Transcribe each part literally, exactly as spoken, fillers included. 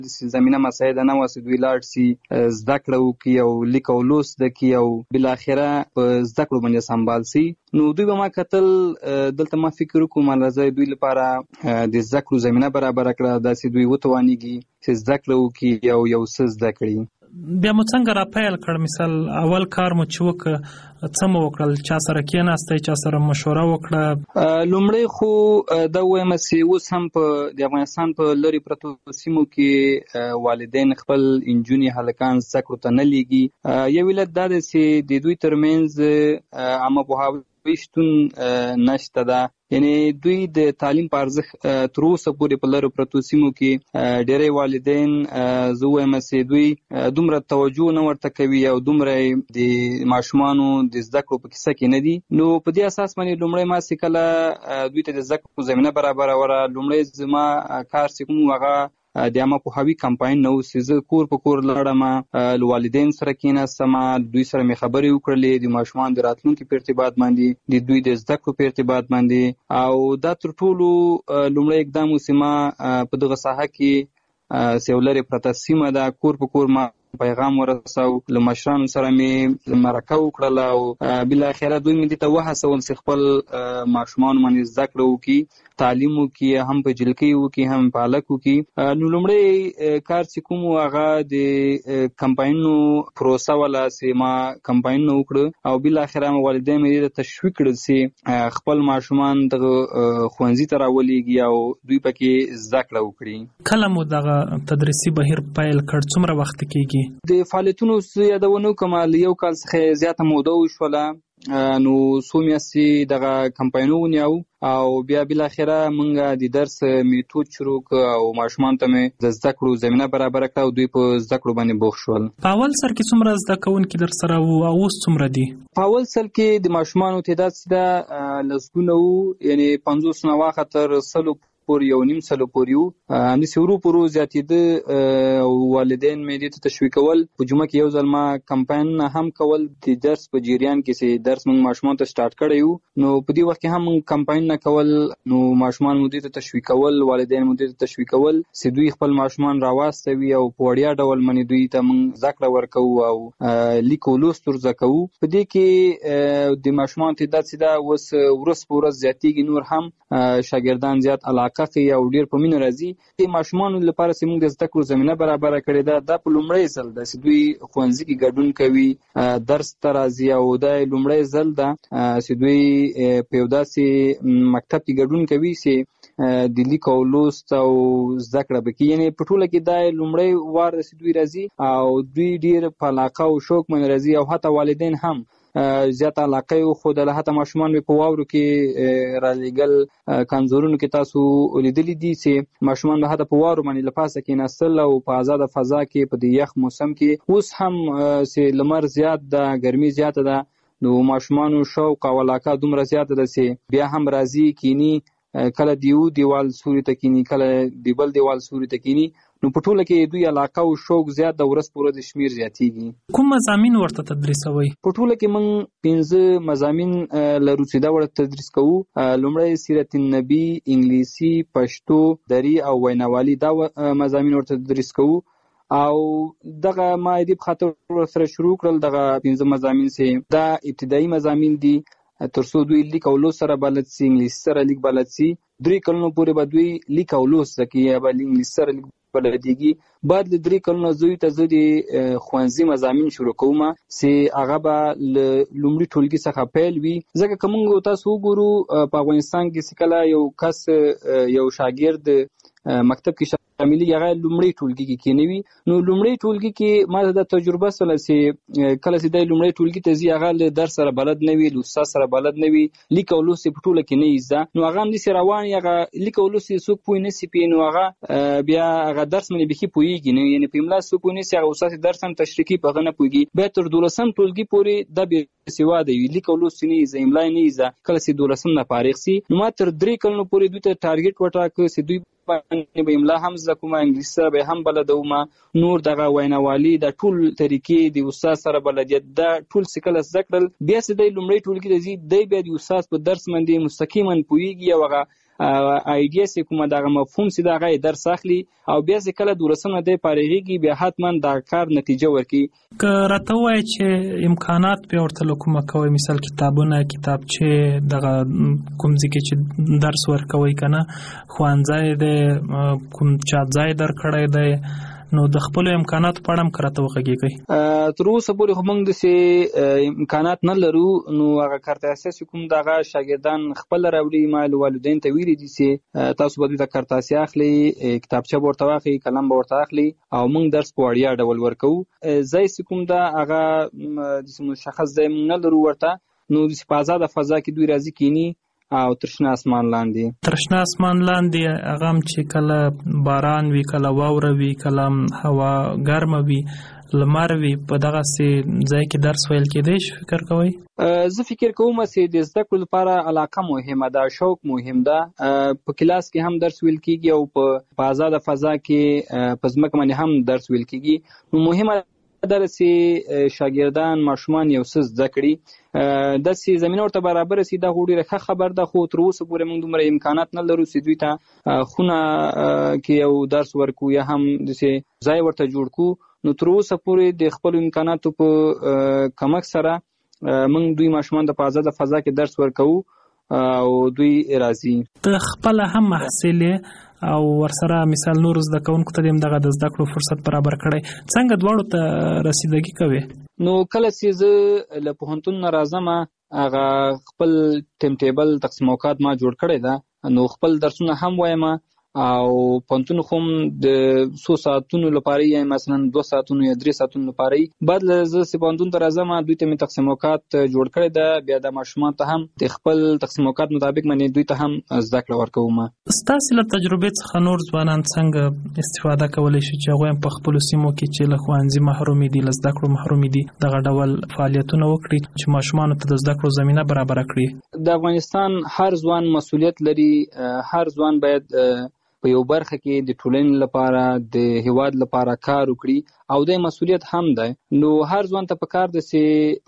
زمینه مساعده نه وه چې دوی لاړ سي زده کړه وکړي او لیک او لوست زده کړي او بالاخره په زده کړو باندې سمبال سي. نو دوی به ما کتل دلته ما فکر وکړم راځي دوی لپاره د زده کړو زمینه برابر کړه، داسې دوی وتوانیږي چې زده کړه وکړي او یو څه زده کړي. بیا مو څنګه را پیل کړ؟ مثال اول کار مو چې وکړ څه مو وکړل؟ چا سره کېناستئ؟ چا سره مشوره وکړه؟ لومړی خو دا وایم چې اوس هم په د افغانستان په لرې پرتو سیمو کې والدین خپل نجونې هلکان زده کړو ته نه لیږي. یو علت دا دی چې د دوی ترمنځ عامه پوهاوی شتون نشته ده، یعنی دوی د تعلیم په ارزښت تر اوسه پورې په لرو پرتو سیمو کې ډېری والدین زه وایم چې دوی دومره توجه نه ورته کوي او دومره د ماشومانو د زده کړو په کیسه کې نه دي. نو په دې اساس باندې لومړی ما چې کله دوی ته د زده کړو زمینه برابروله، لومړی زما کار چې کوم هغه د عامه پوهاوي کمپاین نه و چې زه کور په کور لاړم، له والدین سره کېناستم، دوی سره مې خبرې وکړلې د ماشومانو د راتلونکي په ارتباط باندې، د دوی د زده کړو په ارتباط باندې. او دا تر ټولو لومړی اقدام و چې ما په دغه ساحه کې چې یو لرې پرته سیمه ده کور په کور ما پیغام ورساو، له مشرانو سره مې مرکه وکړله او بالاخره دوی مې دې ته وهڅول چې خپل ماشومان باندې زده کړه وکړي، تعلیم وکړي، هم په جلکۍ وکړي هم په هلک وکړي. نو لومړی کار چې کوم هغه د کمپاینونو پروسه وله چې ما کمپاینونه وکړه او بالاخره والدین مې دې ته تشویق کړل چې خپل ماشومان دغه ښوونځي ته راولېږي او دوی پکې زده کړه وکړي. کله مو دغه تدریسي بهیر پیل کړ؟ څومره وخت کېږي؟ د فعالیتونو یادونه کوم له یو کال څخه زیاته موده وشوله، نو څو میاشتې دغه کمپاینونه ونیو او بیا بالاخره موږ د درس میتود شروع کړ او ماشومان ته مې د زده کړو زمینه برابر کړه او دوی په زده کړو باندې بوخت شول. په اول سر کې څومره زده کوونکي در سره وو او اوس څومره دي؟ په اول سر کې د ماشومانو تعداد چې ده لسګونه وو، یعنی پنځوس نه واخه تر سلو پورې یو نیم سلو پورې وو. همداسې ورو په ورو زیاتېده او والدین مې دې ته تشویقول. په جمعه کې یو ځل ما کمپاینونه هم کول د درس په جریان کې چې درس موږ ماشومانو ته سټارټ کړی وو، نو په دې وخت کې هم موږ کمپاینونه کول، نو ماشومان مو دې ته تشویقول، والدین مو دې ته تشویقول چې دوی خپل ماشومان راواستوي او په وړیا ډول باندې دوی ته موږ زده کړه ورکوو او لیک او لوست ور زده کوو. په دې کې د ماشومانو تعداد چې ده اوس ورځ په ورځ زیاتېږي، نور هم شاګردان زیات علاقه کوي او ډېر په مینه راځي. د ماشومانو لپاره چې موږ د زده کړو زمینه برابره کړې ده، دا په لومړی ځل ده چې دوی ښوونځي کې ګډون کوي، درس ته راځي او دا لومړی ځل ده چې دوی په یو داسې مکتب کې ګډون کوي چې د لیک او لوست او زده کړه به کوي. یعنې په ټوله کې دا لومړی وار ده چې دوی راځي او دوی ډېر په علاقه او شوق باندې راځي او حتی والدین هم زیات علاقه یې وښودله. حتی ماشومان مې په واورو کې رالیږل، کانزورونو کې تاسو لیدلي دي چې ماشومان به حتی په واورو باندې له پاسه کېناستل او په آزاده فضا کې په دې یخ موسم کې. اوس هم چې لمر زیات ده، ګرمي زیاته ده، نو ماشومانو شوق او علاقه دومره زیاته ده چې بیا هم راځي کینی، کله د یو دیوال سوري ته کینی، کله د بل دیوال سوري ته کینی. نو په ټوله کې دوی علاقه او شوق زیات د ورځ په ورځ شمیر زیاتېږي. کوم مضامین ورته تدریسوئ؟ په ټوله کې موږ پنځه مضامین لرو چې دا ورته تدریس کوو. لومړی سیرت النبي، انګلیسي، پښتو، دري او ویناوالي، دا مضامین ورته تدریس کوو. او دغه ما دې په خاطر سره شروع کړل دغه پنځه مضامین چې دا ابتدایي مضامین دي تر څو دوی لیک او لوست سره بلد سي، انګلیسي سره لیک بلد سي. درې کلونو پورې به دوی لیک او لوست زده کوي یا به انګلیسي سره لیک بلدیږي. بعد له درې کلونو زوی ته زه د ښوونځي مضامین شروع کوم چې هغه به له لومړي ټولګي څخه پیل وي. ځکه که موږ تاسو وګورو په افغانستان کې چې کله یو کس یو شاګرد مکتب کې شاملي هغه لومړی ټولګي کې کېنوي، نو لومړی ټولګي کې ما د تجربه سره چې کله چې د لومړی ټولګي ته ځي هغه له درس سره بلد نه وي، له استاد سره بلد نه وي، لیک او لوست په ټوله کې نه زده، نو هغه همداسې روان وي، هغه لیک او لوست یې څوک پوه نه سي پې، نو هغه بیا هغه درس باندې بیخي پوهېږي نه، یعنې په املا څوک پوه نه سي، هغه استاد درس هم تشریح کوي په هغه نه پوهېږي. بیا تر دولسم ټولګي پورې دا بېسواده وي، لیک او لوست یې نه زده، املا یې نه زده. کله چې دولسم نه فارغ سي نو ما تر درې کلونو پورې دوی ته ټارګېټ وټاکه چې دوی باندې به املا هم زده کوم، انګلیسي سره به هم بلدوم، نور دغه ویناوالي د ټول طریقې د استاد سره بلدیت دا ټول چې کله زده کړل، بیا چې دی لومړی ټولګي ته ځي دی بیا د استاد په درس باندې مستقیما پوهېږي او هغه ایډیا سي کومه دغه مفهوم سي دغه درس اخلي او بیا چې کله دولسم نه دی فارغيږي بیا حتما د کار نتیجه ورکي. که راته وایي چې امکانات به ورته کومه کوي، مثال کتابونه، کتابچې، دغه کوم ځای کې چې درس ورکوي کنه، ښوونځی دی، کوم چاپ ځای درکړی دی، نو د خپل امکاناتو په اړه هم کراته وغږیږي. تر اوسه پورې خو موږ داسې امکانات نه لرو، نو هغه کارت اساسي کوم دغه شاګردان خپل راوړي، ما والدین ته ویلي دي چې تاسو به دوی ته کارت اساسي اخلي، کتابچه به ورته واخلي، قلم به ورته اخلي او موږ درس په وړیا ډول ورکوو. ځای چې کوم ده هغه داسې مشخص ځای موږ نه لرو ورته، نو داسې په ازاده فضا کې دوی راځي کینی او ترشنه اسمان لاندې ترشنه اسمان لاندې هغه هم چې کله باران وي، کله واوره وي، کله هوا ګرمه وي، لمر وي، په دغه سي ځای کې درس ویل کېدای شي. فکر کوئ؟ زه فکر کوم چې د زده کړو لپاره علاقه مهمه ده، شوق مهم ده. په کلاس کې هم درس ویل کېږي او په آزاده فضا کې په ځمکه باندې هم درس ویل کېږي. نو مهمه ده چې شاګردان ماشومان یو څه زده کړي، داسې زمینه ورته برابر سي. دا ډېره ښه خبر ده، خو تر اوسه پورې موږ دومره امکانات نه لرو چې دوی ته خونه کې یو درس ورکو یا هم داسې ځای ورته جوړ کړو. نو تر اوسه پورې د خپلو امکاناتو په کمک سره موږ دوی ماشومان د په آزاده فضا کې درس ورکوو او دوی راځي. ته خپله هم محصل او ورسره مثال نور زده کوونکو ته دغه د زده کړو فرصت برابر کړی، څنګه دواړو ته رسیدګي کوي؟ نو کله چې زه له پوهنتون نه راځم هغه خپل ټیم ټیبل تقسیم اوقات ما جوړ کړی ده، نو خپل درسونه هم وایم او پوهنتون خو د څو ساعتونو لپاره یا مثلا دوه ساعتونو یا درې ساعتونو لپاره بعد زه چې پوهنتون ته راځم دوی ته مې تقسیم اوقات جوړ کړی ده. بیا د ماشومان ته هم د خپل تقسیم اوقات مطابق باندې دوی ته هم زده کړه ورکوم. ستاسو له تجربې څخه نور ځوانان څنګه استفاده کولی شي چې هغوی په خپلو سیمو کې چې له ښوونځي محروم دي، له زده کړو محروم دي، دغه ډول فعالیتونه وکړي چې ماشومانو ته د زده کړو زمینه برابره کړي؟ د افغانستان هر ځوان مسؤلیت لري، هر ځوان باید په یو برخه کې د ټولنې لپاره د هیواد لپاره کار وکړي او د مسؤلیت هم ده. نو هر ځوان ته پکار ده چې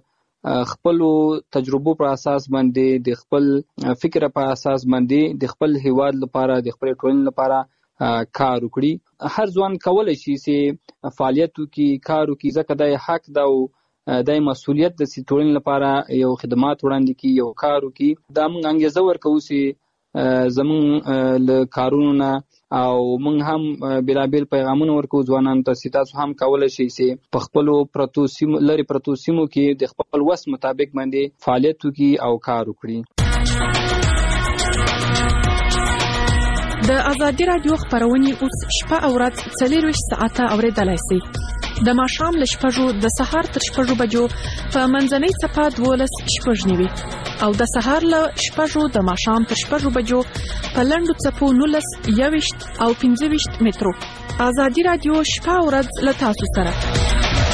په خپل تجربو پر اساس باندې، د خپل فکر په اساس باندې د خپل هیواد لپاره، د خپل ټولنې لپاره کار وکړي. هر ځوان کولای شي چې فعالیت وکړي، کار وکړي، ځکه دا حق ده او دا مسؤلیت ده چې ټولنې لپاره یو خدمات وړاندې کړي، یو کار وکړي. دا موږ انګیزه ورکوو چې زمون له کارونو نه او موږ هم بلابل پیغامونه ورکو ځوانانو ته چې تاسو هم کولای شئ چې په خپلو پرتو سیمو لري پرتو سیمو کې د خپل وس مطابق باندې فعالیت وکړي او کار وکړي. د ازادي رادیو خبرونه اوس شپه او ورځ څلورویشت ساعته اوریدلای شئ. د ماښام له شپږو د سهار تر شپږو بجو په منځنۍ څپه دولس شپږ نوي او د سهار له شپږو د ماښام تر شپږو بجو په لنډو څپو نولس یوویشت او پنځه ویشت مترو. ازادي رادیو شپه او ورځ له تاسو سره.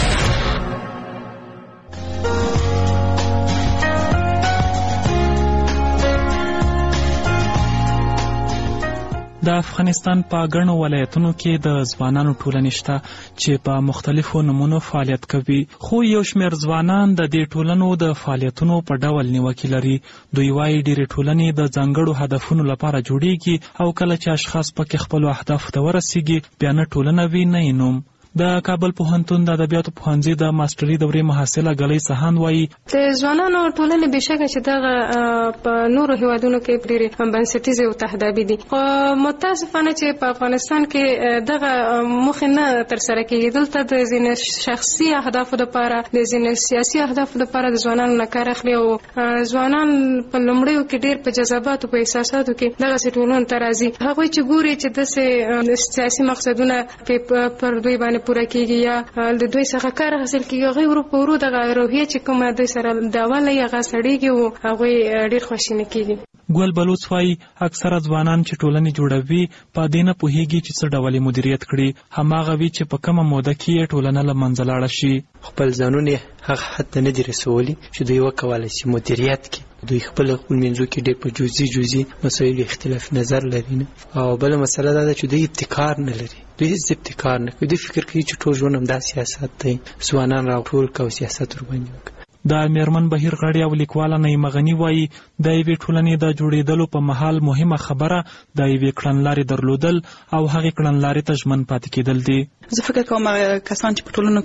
د افغانستان په ګڼو ولایتونو کې د ځوانانو ټولنې شته چې په مختلفو نمونو فعالیت کوي، خو یو شمېر ځوانان د دې ټولنو د فعالیتونو په ډول نیوکې لري. دوی وایي ډېرې ټولنې د ځانګړو هدفونو لپاره جوړیږي او کله چې اشخاص پکې خپلو اهدافو ته ورسیږي بیا نه ټولنه وي نه یې نوم. د کابل پوهنتون د ادبیاتو پوهنځي د ماستري دورې محصله ګلۍ سهان وایي د ځوانانو ټولنې بشکه چې دغه په نورو هیوادونو کې ډېرې بنسټیزې او تهدابي دي، خو متاسفانه چې په افغانستان کې دغه موخې نه ترسره کېږي. دلته د ځینې شخصي اهدافو لپاره، د ځینې سیاسي اهدافو لپاره د ځوانانو نه کار اخلي او ځوانان په لومړیو کې ډېر په جذباتو په احساساتو کې دغسې ټولنو ته راځي. هغوی چې ګوري چې داسې سیاسي مقصدونه پر دوی باندې پوره کېږي یا د دوی څخه کار حاصل کېږي، هغوی ورو په ورو دغه روحیه چې کومه دوی سره د اوله یې هغه سړېږي او هغوی ډېر خواشیني کېږي. ګل بلوڅ وایي اکثره ځوانان چې ټولنې جوړوي په دې نه پوهېږي چې څه ډول مدیریت کړي، هماغه وي چې په کومه موده کې یې ټولنه له منځه لاړه شي. خپل ځانونه هغه حد ته نه دي رسولي چې دوی وکولی شي مدیریت کړي. دوی خپل خپل منځو کې ډېر په جزئي جزئي مسایلو اختلاف نظر لري نه. او بله مسله دا ده چې دوی ابتکار نه لري، دوی هیڅ ابتکار نه کوي. دوی فکر کوي چې ټول ژوند همدا سیاست دی، ځوانان راټول کړه او سیاست ورباندې وکړه. د میرمن بهیر غړي او لیکواله نعیمه غني وایي د یوې ټولنې د جوړېدلو په مهال مهمه خبره د یوې کړنلارې درلودل او هغې کړنلارې ته ژمن پاتې کېدل دي. زه فکر کوم کسان چې په ټولنو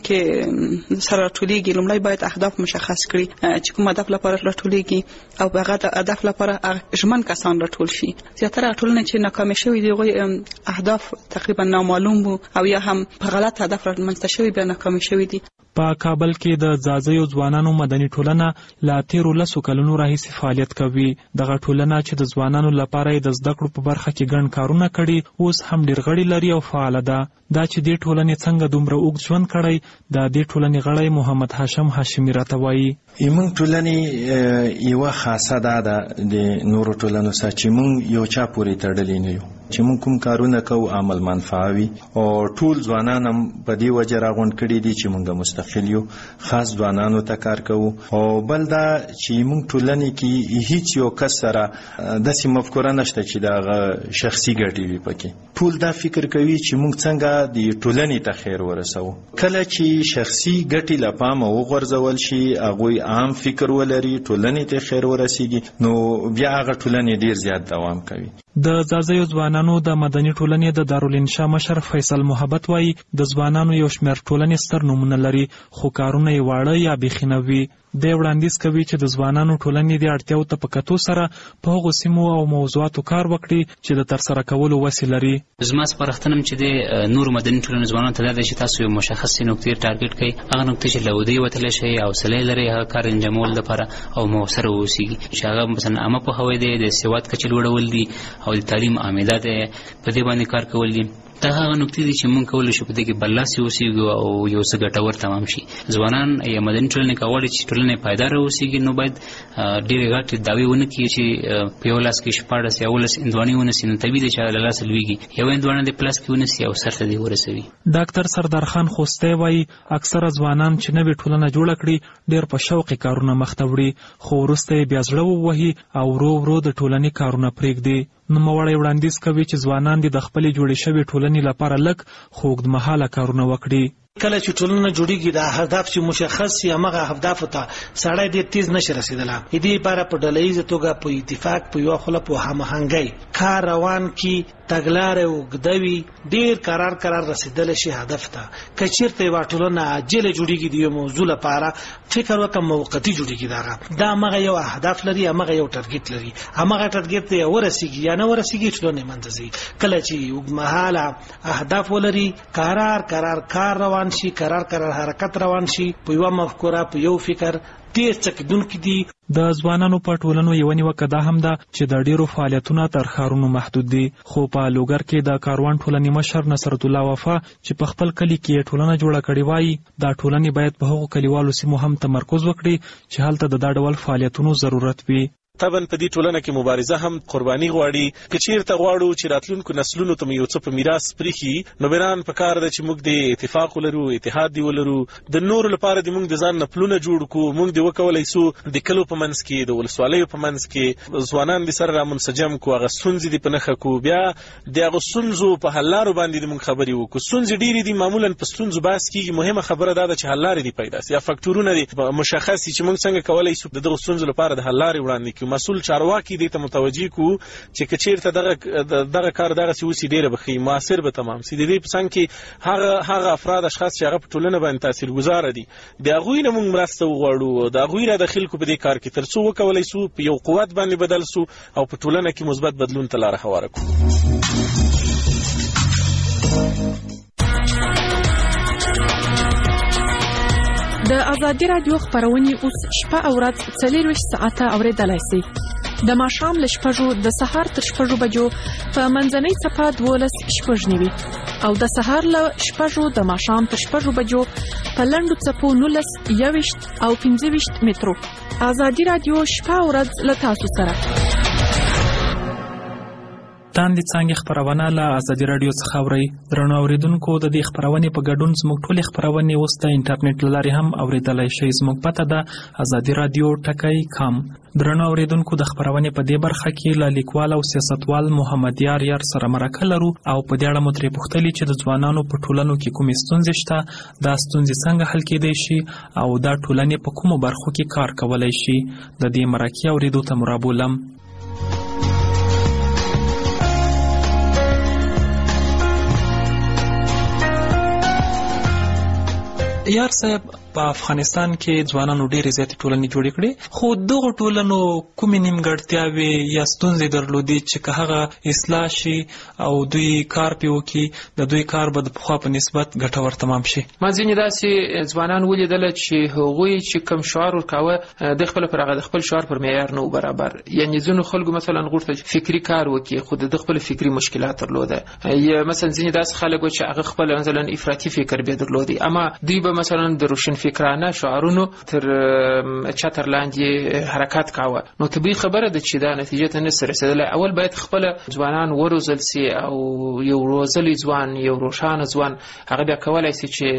کې سره راټولېږي لومړی باید اهداف مشخص کړي چې کوم هدف لپاره راټولېږي او هغه د هدف لپاره ژمن کسان راټول شي. زیاتره ټولنې چې ناکامې شوي دي هغوی اهداف تقریبا نامعلوم وو او یا هم په غلط هدف رامنځته شوي بیا ناکامې شوي دي. په کابل کې د ځاځیو ځوانانو مدني ټولنه لا تیرو لسو کلونو راهیسې فعالیت کوي. دغه ټولنه چې د ځوانانو لپاره د زده کړو په برخه کې ګڼ کارونه کړي اوس هم ډېر غړي لري او فعاله ده. دا چې دې ټولنې څنګه دومره اوږد ژوند کړی د دې ټولنې غړی محمد هاشم هاشمي راته وایي. موږ ټولنې یوه خاصه دا ده د نورو ټولنو سره چې موږ یو چا پورې تړلي نه یو، چې موږ کوم کارونه کوو عمل منفعه وي او ټول ځوانان هم په دې وجه راغونډ کړي دي چې موږ مستقل یو، خاص ځوانانو ته کار کوو. او بل دا چې موږ ټولنې کې هیڅ یو کس سره داسې مفکوره نشته چې د هغه شخصي ګټې وي پکې. ټول دا فکر کوي چې موږ څنګه د ټولنې ته خیر ورسوو. کله چې شخصي ګټې له پامه وغورځول شي، هغوی عام فکر ولري، ټولنې ته خیر ورسیږي، نو بیا هغه ټولنې ډیر زیات دوام کوي. د ځاځیو ځوانانو د مدني ټولنې د دارالانشا مشر فیصل محبت وایي د ځوانانو یو شمېر ټولنې ستر نومونه لري خو کارونه یې واړه یا بیخي نه وي. دی وړاندیز کوي چې د ځوانانو ټولنې د اړتیاو ته په کتو سره په هغو سیمو او موضوعاتو کار وکړي چې د ترسره کولو وسې لري. زما سپارښتنه هم چې د نورو مدني ټولنو ځوانانو ته دا ده چې تاسو یو مشخصې نقطې ټارګټ کړئ، هغه نقطې چې له ودې وتلی شئ، حوصله یې لرئ هغه کار انجامولو لپاره او مؤثره واوسیږي، چې هغه مثلا عامه پوهاوی دی، د سواد کچې لوړول دي او د تعلیم عامده دی، په دې باندې کار کول دي. دا هغه نقطې دي چې موږ کولی شو په دې کې برلاسي اوسېږو او یو څه ګټور تمام شي. ځوانان یا مدني ټولنې که غواړي چې ټولنه یې پایداره اوسېږي نو باید ډېرې غټې دعوې ونه کړي چې په یو لاس کې شپاړس یا اوولس هندواڼې ونیسي، نو طبیعي دی چې هغه له لاسه لوېږي. یو هندواڼه دې په لاس کې ونیسي او سر ته دې ورسوي. ډاکټر سردار خان خوستی وایي اکثره ځوانان چې نوې ټولنه جوړه کړي ډېر په شوق کارونه مخته وړي، خو وروسته یې بیا زړه ووهي او ورو ورو د ټولنې کارونه پرېږدي. نوموړی وړاندیز کوي چې ځوانان دې د خپلې جوړې شوې ټولنې لپاره لږ خو اوږدمهاله کارونه وکړي. کله چې ټولنه جوړیږي د هدف چې مشخص شي هغه اهداف ته سړی ډېر تیز نشي رسیدلی. دې لپاره په ډلهییزه توګه په اتفاق په یوه خوله په هماهنګۍ کار روان کړي، تګلارې اوږده وي، ډېر قرار قرار رسیدلی شي هدف ته. که چېرته یوه ټولنه عاجله جوړیږي د یو موضوع لپاره فکر وکړه موقتي جوړیږي، دغه دا همغه یو اهداف لري، همغه یو ټارګټ لري، همغه ټارګټ ته ورسیږي یا نه ورسیږي ټولنې منځ ځي. کله چې اوږدمهاله اهداف ولري، قرار قرار کار روان شي، قرار قرار حرکت روان شي، په یوه مفکوره په یو فکر ډېر څکیدونکي دي. د ځوانانو په ټولنو یوه نیوکه دا هم ده چې د ډېرو فعالیتونه تر ښارونو محدود دي. خو په لوګر کې د کاروان ټولنې مشر نصرت الله وفا چې په خپل کلي کې ټولنه جوړه کړې وایي دا ټولنې باید په هغو کلیوالو سیمو هم تمرکز وکړي چې هلته د دا ډول فعالیتونو ضرورت وي. طبعا په دې ټولنه کې مبارزه هم قرباني غواړي. که چیرته غواړو چې راتلونکو نسلونو ته یو څه په میراث پریښي، نو بران په کار ده چې موږ د اتفاق ولرو، اتحاد دی ولرو، د نورو لپاره د موږ د ځان نه پلونه جوړ کړو. موږ د وکولای سو د کلو په منځ کې، د ولسوالیو په منځ کې ځوانان د سره را منسجم کو، هغه ستونزې دي په نښه کو، بیا د هغه ستونزو په حل لارو باندې د موږ خبرې وکړو. ستونزې ډېرې دي، معمولا په ستونزو بحث کېږي، مهمه خبره دا ده چې حل لارې دي پیدا سي، یا فکټورونه دي مشخص دي چې موږ څنګه کولی سو د دغو ستونزو لپاره د حل لارې وړاندې کړو. مسؤل چارواکي کې دې ته متوجي کو چې کچیرته دغه دغه کار دغه سی وسی ډیره بخي موثر به تمام سي. د دې په څنګه کې هغه هغه افراد اشخاص چې هغه په ټولنه باندې تاثیرګذار دي، د هغوی نه موږ مرسته وغواړو، د هغوی را داخل کو په دې کار کې ترڅو وکولای سو په یو قوت باندې بدل سو او په ټولنه کې مثبت بدلون ته لار هواره کړو. د ازادي رادیو خبرونه اوس شپه او ورځ څلورویشت ساعته اوریدلای شئ. د ماښام له شپږو د سهار تر شپږو بجو په منځنۍ څپه دولس شپږ نیوي او د سهار له شپږو د ماښام تر شپږو بجو په لنډو څپو نولس یوویشت او پنځه ویشت مترو. ازادي رادیو شپه او ورځ له تاسو سره. تاندې څانګې خپرونه له ازادي راډیو څخه اورئ. درنو اورېدونکو، د دې خپرونې په ګډون زموږ ټولې خپرونې اوس د انټرنیټ له لارې هم اورېدلی شئ. زموږ پته ده ازادي راډیو ټکی کام. درنو اورېدونکو، د خپرونې په دې برخه کې له لیکوال او سیاستوال محمد یار یار سره مرکه لرو او په دې اړه مو ترې پوښتلي چې د ځوانانو په ټولنو کې کومې ستونزې شته، دا ستونزې څنګه حل کېدی شي او دا ټولنې په کومو برخو کې کار کولی شي. د دې مرکې اورېدو ته مو رابولم. یار صاحب، په افغانستان کې ځوانانو ډېرې زیاتې ټولنې جوړې کړې، خو دغو ټولنو کومې نیمګړتیاوې یا ستونزې درلودې چې که هغه اصلاح شي او دوی کار پرې وکړي، د دوی کار به د پخوا په نسبت ګټور تمام شي. ما ځینې داسې ځوانان ولیدله چې هغوی چې کوم شعار ورکاوه د خپل پر هغه د خپل شعار پر معیار نه و برابر. یعنې ځینو خلکو مثلا غوښتل چې فکري کار وکړي خو د خپل فکري مشکلات درلوده. یا مثلا ځینې داسې خلک و چې هغه خپل مثلا افراطي فکر به درلودي، اما دوی به مثلا د روشن فکرانه شعارونو تر چتر لاندې حرکت کاوه. نو طبیعي خبره ده چې دا نتیجه ته نسي رسېدلی. اول باید خپل ځوانان وروزل سي او یو روزلی ځوان، یو روښانه ځوان هغه بیا کولی سي چې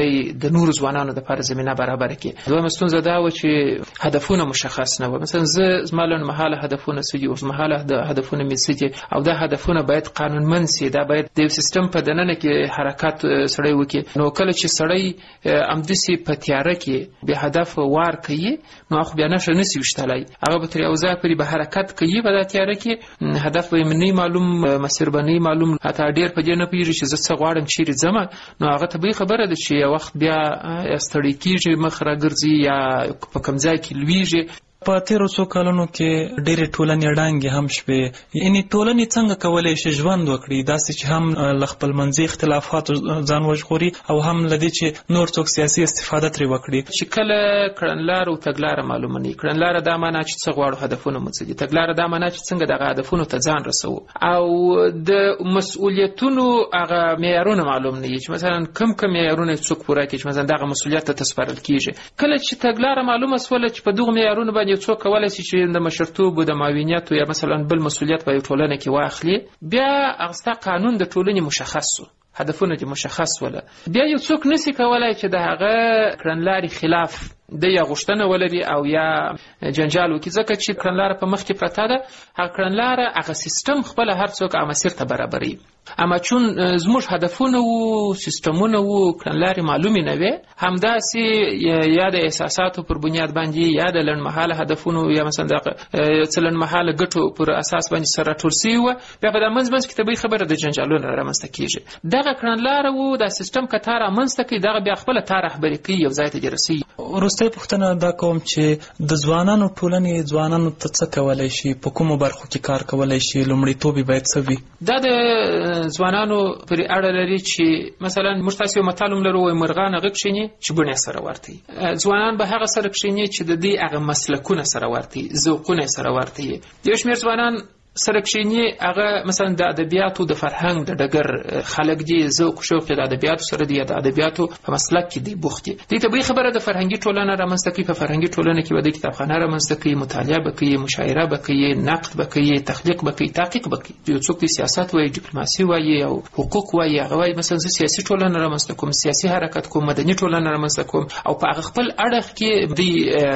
د نورو ځوانانو دپاره زمینه برابره کړي. دویمه ستونزه دا وه چې هدفونه مشخص نه وه. مثلا زه زما لنډمهاله هدفونه څه دي، اوږدمهاله هدفونه مې څه دي، او دا هدفونه باید قانونمند سي. دا باید د یو سیستم په دننه کې حرکت سړی وکړي. نو کله چې سړی همداسې په تیاره کې به هدف وار کوي، نو خو بیا نشه نسی وشتلی، هغه به تر یو ځای پورې به حرکت کوي په دا تیاره کې، هدف به یې نه معلوم، مسیر به نه معلوم، حتی ډېر په دې نه پوهېږي چې زه څه غواړم، چیرې ځمه. نو هغه طبیعي خبره ده چې یو وخت بیا یا ستړی کېږي، مخ راګرځي، یا په کوم ځای کې لویږي. په تیرو څو کلونو کې ډېرې ټولنې ړنګې هم شوې. یعنې ټولنې څنګه کولی شي ژوند وکړي، داسې چې هم له خپلمنځي اختلافاتو ځان وژغوري او هم له دې چې نور څوک سیاسي استفاده ترې وکړي. چې کله کړنلاره او تګلاره معلومه نه وي، کړنلاره دا معنا چې څه غواړو، هدفونه مو څه دي، تګلاره دا معنا چې څنګه دغه هدفونو ته ځان رسوو، او د مسؤلیتونو هغه معیارونه معلوم نه وي چې مثلا کم کم معیارونه څوک پوره کړي، چې مثلا دغه مسؤلیت ته سپارل کېږي. کله چې تګلاره معلومه سوله چې په دغو معیارونو باندې یو څوک کولی شي چې د مشرتوب د معاونیت یا مثلا بل مسؤلیت په یو ټولنه کې واخلي، بیا هغه ستا قانون د ټولنې مشخص شو، هدفونه دې مشخص وله، بیا یو څوک نسی کولی چې د هغه کړنلارې خلاف د یا غوښتنه ولري او یا جنجال وکړي. ځکه چې کړنلاره په مخ کې پرته ده، هغه کړنلاره هغه سیستم خپله هر څوک هغه مسیر ته برابروي. اما چون زموږ هدفونه وو، سیستمونه وو، کړنلارې معلومې نه وې، همداسې یا د احساساتو پر بنیاد باندې یا د لنډمهاله هدفونو یا مثلا د څه لنډمهاله ګټو پر اساس باندې سره راټول سوي وه، بیا په دا منځ منځ کې طبیعي خبره د جنجالونه رامنځته کېږي. دغه کړنلاره وو، دا سیستم که تا رامنځته کوي، دغه بیا خپله تا رهبري کوي، یو ځای ته دې رسوي. وروستۍ پوښتنه دا کوم چې د ځوانانو ټولنې ځوانانو ته څه کولی شي، په کومو برخو کې کار کولی شي، لومړیتوب یې باید څه وي؟ دا د ځوانانو پرې اړه لري چې مثلا موږ تاسې یو متل هم لرو، وایي مرغان هغه کښېني چې بڼې سره ورته وي. ځوانان به هغه سره کښېني چې د دې هغه مسلکونه سره ورته وي، ذوقونه سره ورته وي. یو شمېر ځوانان سره کښېني، هغه مثلا د ادبیاتو د فرهنګ د ډګر خلک دي، ذوق شوق د ادبیاتو سره دي، د ادبیاتو په مسلک کې دي بوخت دي. دې طبیعي خبره د فرهنګي ټولنه رامنځته کوي. په فرهنګي ټولنه کې به د کتابخانه رامنځته کوي، مطالعه به کوي، مشاعره به کوي، نقد به کوي، تخلیق به کوي، تحقیق به کوي. یو څوک د سیاست وایي، ډیپلوماسي وایي او حقوق وایي، هغه وایي مثلا زه سیاسي ټولنه رامنځته کوم، سیاسي حرکت کوم، مدني ټولنه رامنځته کوم، او په هغه خپل اړخ کې دوی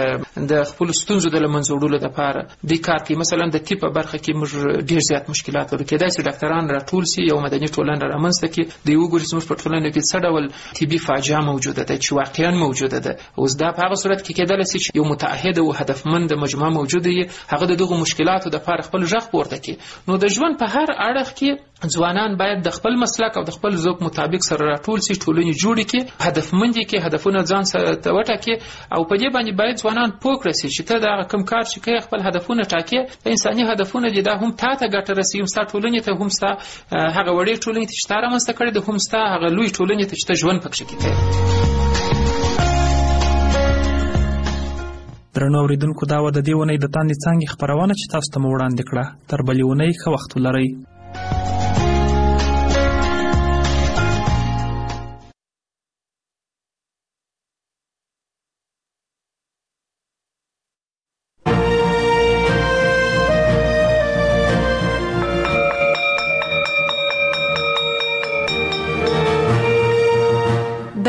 د خپلو ستونزو د له منځه وړلو دپاره دوی کار کوي. مثلا د طب په برخه کې موږ ډېر زیات مشکلات لرو، کېدای شي ډاکټران راټول سي، یو مدني ټولنه رامنځته کړي، دوی وګوري زموږ په ټولنه کې څه ډول طبي فاجعه موجوده ده چې واقعا موجوده ده. اوس دا په هغه صورت کې کېدلی شي چې یو متعهد او هدفمند مجموعه موجوده وي، هغه د دغو مشکلاتو دپاره خپل غږ پورته کړي. نو د ژوند په هر اړخ کې ځوانان باید د خپل مسلک او د خپل ذوق مطابق سره راټول سي، ټولنې جوړې کړي، هدفمند کړي، هدفونه ځان سره وټاکي، او په دې باندې باید ځوانان پوه کړي چې ته دا کوم کار چې کوي خپل هدفونه ټاکي، انساني هدفونه دي، دا هم تا ته ګټه رسوي، هم ستا ټولنې ته، هم ستا هغه وړې ټولنې ته چې تا رامنځته کړې ده، هم ستا هغه لوی ټولنې ته چې ته ژوند پکښې کوې. درنو اورېدونکو، دا وه د دې اونۍ د تاندې څانګې خپرونه چې تاسو ته مو وړاندې کړه. تر بلې اونۍ ښه وخت ولرئ.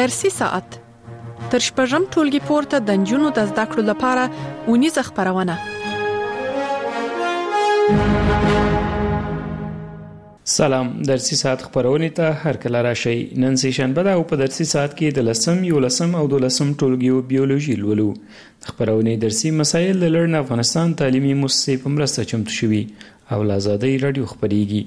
درسي ساعت تر شپږم ټولګي پورته د نجونو د زده کړو لپاره اونیزه خبرونه. سلام، درسي ساعت خبرونه ته هر کله راشي. نن سه شنبه ده او په درسي ساعت کې د لسم، یولسم او دولسم ټولګیو بیولوژي لولو. خبرونه درسي مسایل د لړن افغانستان تعلیمي مؤسسې په مرسته چمتو شوي او له آزادۍ رادیو خبريږي.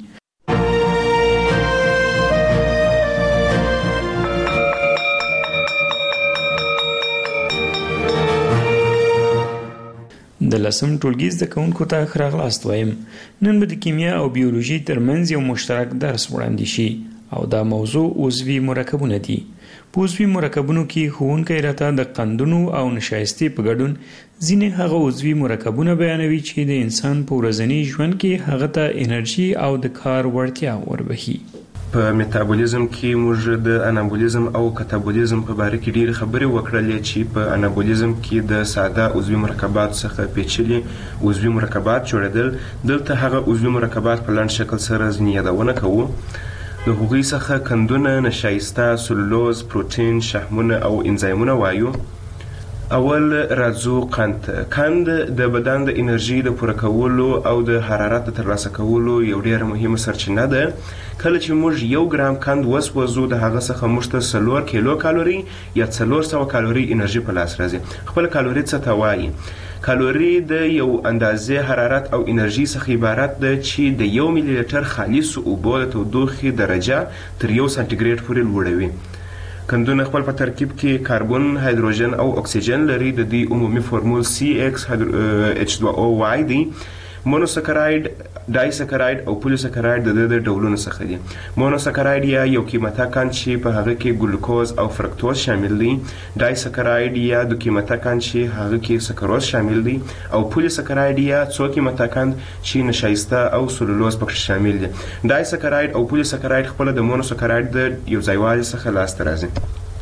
د لسم ټولګي زده کوونکو ته ښه راغلاست وایم. نن به د کیمیا او بیولوژي ترمنځ یو مشترک درس وړاندې شي او دا موضوع عضوي مرکبونه دي. په عضوي مرکبونو کې ښوونکی راته د قندونو او نشایستې په ګډون ځینې هغه عضوي مرکبونه بیانوي چې د انسان په ورځني ژوند کې هغه ته انرژي او د کار وړتیا وربخي. په میتابولیزم کې موږ د انابولیزم او کتابولیزم په باره کې ډېرې خبرې وکړلې چې په انابولیزم کې د ساده عضوي مرکبات څخه پیچلي عضوي مرکبات جوړېدل. دلته هغه عضوي مرکبات په لنډ شکل سره ځینې یادونه کوو. د هغوی څخه قندونه، نشایسته، سلولوز، پروتین، شحمونه او انزایمونه وایو. اول راځو قند. قند د بدن د انرژي د پوره کولو او د حرارت د ترلاسه کولو یو ډېره مهمه سرچینه ده. کله چې موږ یو ګرام قند وسوځو د هغه څخه موږ ته څلور کیلو کالوري یا څلور سوه کالوري انرژي په لاس راځي. خپله کالوري څه ته وایي؟ کالوري د یو اندازې حرارت او انرژي څخه عبارت ده چې د یو ملي لیټر خالصو اوبو د تودوخې درجه تر یو سانتیګریډ پورې لوړوي. قندونه خپل په ترکیب کې کاربن، هایدروجن او اکسیجن لري. د دې عمومي فورمول سی ایکس ایچ دوه او واي دی. مونوسکراید، ډای سکراید او پولی سکراید د د ډولونو څخه دي. مونوسکراید یا یو قیمته قند چې په هغه کې ګلوکوز او فرکتوز شامل دي. ډای سکراید یا دو قیمته قند چې هغه کې سکروز شامل دي. او پولی سکراید یا څو قیمته قند چې نشایسته او سلولوز پکې شامل دي. ډای سکراید او پولی سکراید خپل د مونوسکراید د یو ځایوالي څخه لاسته راځي.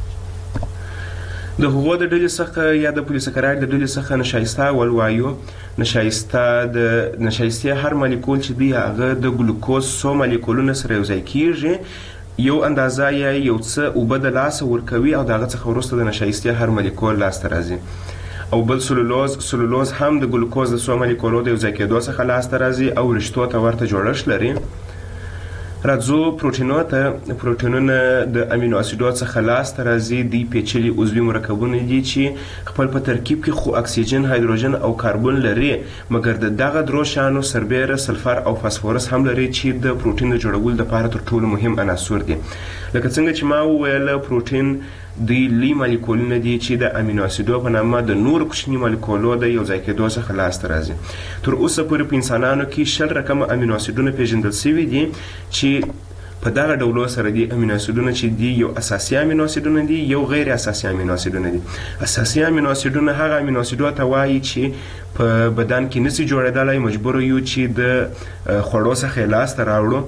د هغو د ډلې څخه یا د پولیساکراید د ډلې څخه نشایسته ولوایو. نشایسته د نشایستې هر مالیکول چې دی هغه د ګلوکوز څو مالیکولونه سره یو ځای کیږي، یو اندازه یا یو څه اوبه د لاسه ورکوي او د هغه څخه وروسته د نشایستې هر مالیکول لاسته راځي. او بل سلولوز سلولوز هم د ګلوکوز د څو مالیکولو د یو ځای کېدو څخه لاسته راځي او رشتو ته ورته جوړښت لري. راځو پروټینو ته. پروټینونه د امینو اسیدو څخه لاسته راځي. دوی پیچلي عضوي مرکبونه دي چې خپل په ترکیب کې خو اکسیجن، هایدروجن او کاربن لري، مګر د دغه درو شانو سربیره، سلفر او فاسفورس هم لري چې د پروټین د جوړولو لپاره تر ټولو مهم عناصر دي. لکه څنګه چې ما وویل، پروټین دوی لوی مالیکولونه دي چې د امینو اسیدو په نامه د نورو کوچني مالیکولو د یو ځای کېدو څخه لاسته راځي. تر اوسه پورې په انسانانو کې شل رقمه امینو اسیدونه پیژندل شوي دي چې په دغه ډولو سره دي. امینو اسیدونه چې دي یو اساسي امینو اسیدونه دي، یو غیر اساسي امینو اسیدونه دي. اساسي امینو اسیدونه هغه امینو اسیدو ته وایي چې په بدن کې نشي جوړېدلی، مجبور یو چې د خوړو څخه یې لاسته راوړو.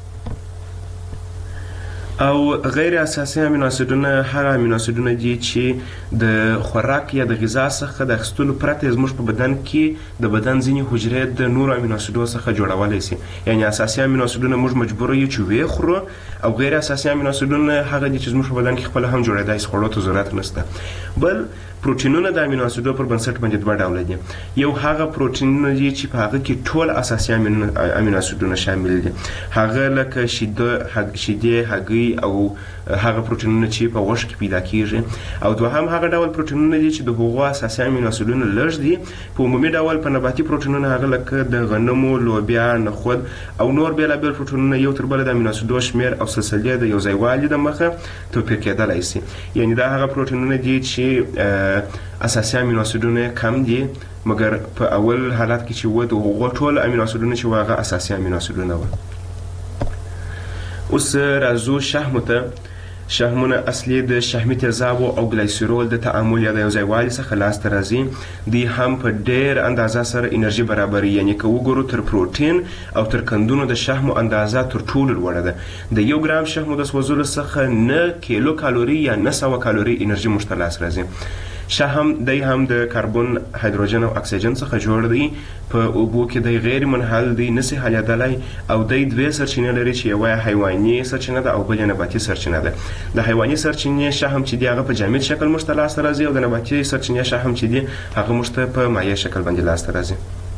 او غیر اساسي امینو اسیدونه هغه امینو اسیدونه دي چې د خوراک یا د غذا څخه د اخیستلو پرته زموږ په بدن کې د بدن ځینې حجرې د نورو امینو اسیدو څخه جوړولی سي. یعنې اساسي امینو اسیدونه موږ مجبور یو چې ویې خورو، او غیر اساسي امینو اسیدونه هغه دي چې زموږ په بدن کې خپله هم جوړېدای سي، خوړو ته ضرورت نشته. بل پروټینونه د امینو اسیدو پر بنسټ باندې دوه ډوله دي. یو هغه پروټینونه دي چې په هغه کې ټول اساسي امینو اسیدونه شامل دي، هغه لکه شیدې، هګۍ او هغه پروټینونه چې په غوښه کې پیدا کیږي. او دوهم هغه ډول پروټینونه دي چې د هغو اساسي امینو اسیدونه لږ دي. په عمومي ډول په نباتي پروټینونه هغه لکه د غنمو، لوبیا، نخود او نور بېلابېل پروټینونه یو تر بله د امینو اسیدو شمېر او سلسلې د یو ځایوالي د مخه توپیر کېدلی سي. یعنې دا هغه پروټینونه دي چې اساسي امینو اسیدونه کم دي، مګر په اول حالت کې چې و د هغو ټول امینو اسیدونه چې و هغه اساسي امینو اسیدونه وه. اوس راځو شحمو ته. شحمونه اصلي د شحمي تیزابو او ګلایسیرول د تعامل یا د یو ځایوالي څخه لاسته راځي. دوی هم په ډېر اندازه سره انرژي برابروي. یعنې که وګورو تر پروټین او تر قندونو د شحمو اندازه تر ټولو لوړه ده. د یو ګرام شحمو د سوځولو څخه نه کیلو کالوري یا نه سوه کالوري انرژي موږ ته لاس راځي. شحم دی هم د کاربن هایدروجن او اکسیجن څخه جوړ دی. په اوبو کې دی غیر منحل دی، نسی حلیدلی او دی دوه سرچینې لري چې یوه حیواني سرچینه ده او بل نباتي سرچینه ده. د حیواني سرچینې شحم چې دی هغه په جامد شکل موږ ته لاسته راځي او د نباتي سرچینې شحم چې دی هغه موږ ته په مایع شکل باندې لاسته راځي.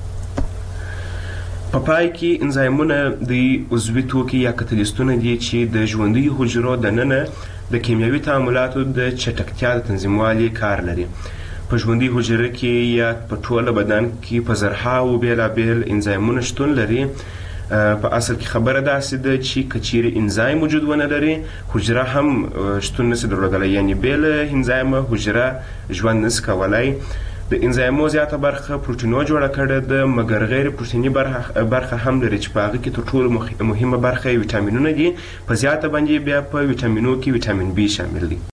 په پای کې انزایمونه د عضوي توکي یا کتلیستونه دي چې د ژوندیو حجرو دننه د کیمیاوي تعاملاتو د چټکتیا د تنظیموالي کار لري. په ژوندي حجره کې یا په ټوله بدن کې په زرهاوو بېلابېل انزایمونه شتون لري. په اصل کې خبره داسې ده چې که چیرې انزایم وجود ونه لري حجره هم شتون نشي درلودلی، یعنې بې له انزایمه حجره ژوند نشي کولی. د انزایمو زیاته برخه پروټینو جوړه کړې ده، مګر غیر پروټیني برخه هم لري چې په هغه کې تر ټولو مهمه برخه یې ویټامینونه دي. په زیاته باندې بیا په ویټامینو کې ویټامین بي شامل دی.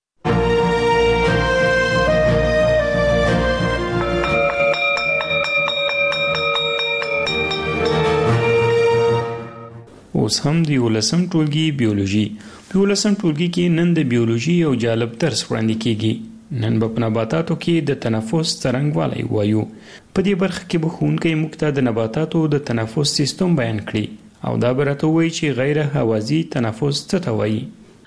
اوس هم د یولسم ټولګي بیولوژي په یولسم ټولګي کې نن د بیولوژي یو جالب درس وړاندې کیږي. نن به په نباتاتو کې د تنفس څرنګوالی وایو. په دې برخه کې به ښوونکی موږ ته د نباتاتو د تنفس سیستم بیان کړي او دا به راته ووایي چې غیر هوازي تنفس څه ته وایي.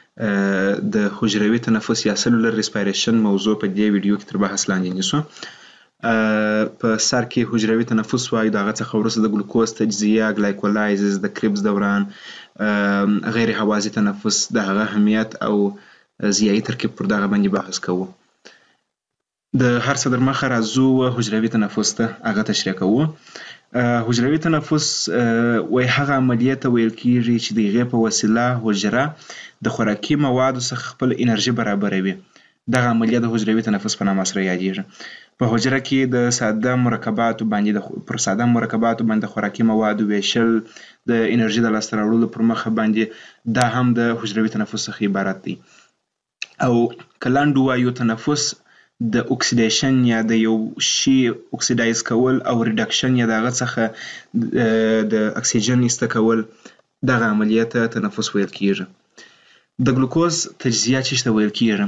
د حجروي تنفس یا سلولر ریسپایریشن موضوع په دې ویډیو کې تر بحث لاندې نیسو. په سر کې حجروي تنفس وایي، د هغه څخه وروسته د ګلوکوز تجزیه، ګلایکولایزز، د کریبس دوران، غیر هوازي تنفس، د هغه اهمیت او ضیایي ترکیب پر دغه باندې بحث کوو. د هر څه در مخه راځو حجروي تنفس ته هغه تشریح کوو. حجروي تنفس وایي هغه عملیه ته ویل کیږي چې د هغې په وسیله حجره د خوراکي موادو څخه خپل انرژي برابروي. دغه عملیه د حجروي تنفس په نامه سره یادیږي. په حجره کې د ساده مرکباتو باندې پر ساده مرکباتو باندې خوراکي موادو ویشل د انرژي د لاسته راوړلو پر مخه باندې دا هم د حجروي تنفس څخه عبارت دی. او کلاندو وایو تنفس د اکسیډیشن یا د یو شی اکسیډایز کول او ریډکشن یا دغه څخه د اکسیجن ایسته کول، دغه عملیه ته تنفس ویل کیږي. د ګلوکوز تجزیه چې ته ویل کیږي.